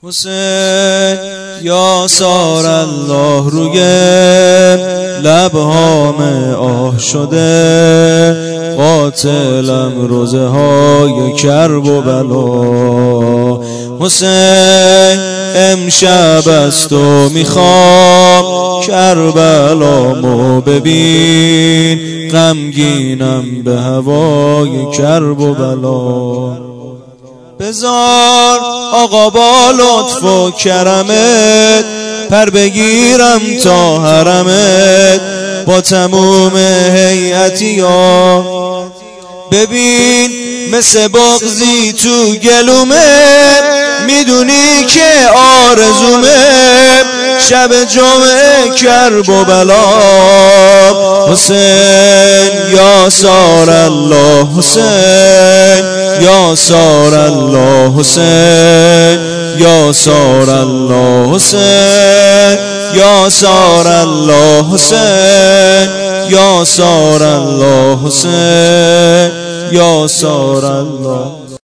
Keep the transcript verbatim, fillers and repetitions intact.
حسین یا سار الله روی لبهام آه شده، قاتلم روزه های کرب و بلا. حسین امشب از تو میخوام کربلامو ببین، غمگینم به هوای کرب و بلا. بذار آقا با لطف و کرمت پر بگیرم تا حرمت با تموم هیئتیا. ببین مثل بغضی تو گلومه، میدونی که آرزومه شب جمعه کرب و بلا. حسین یا سار الله، حسین یا سار الله، حسین یا سار الله، حسین یا سار الله، حسین یا سار الله، حسین یا سار الله.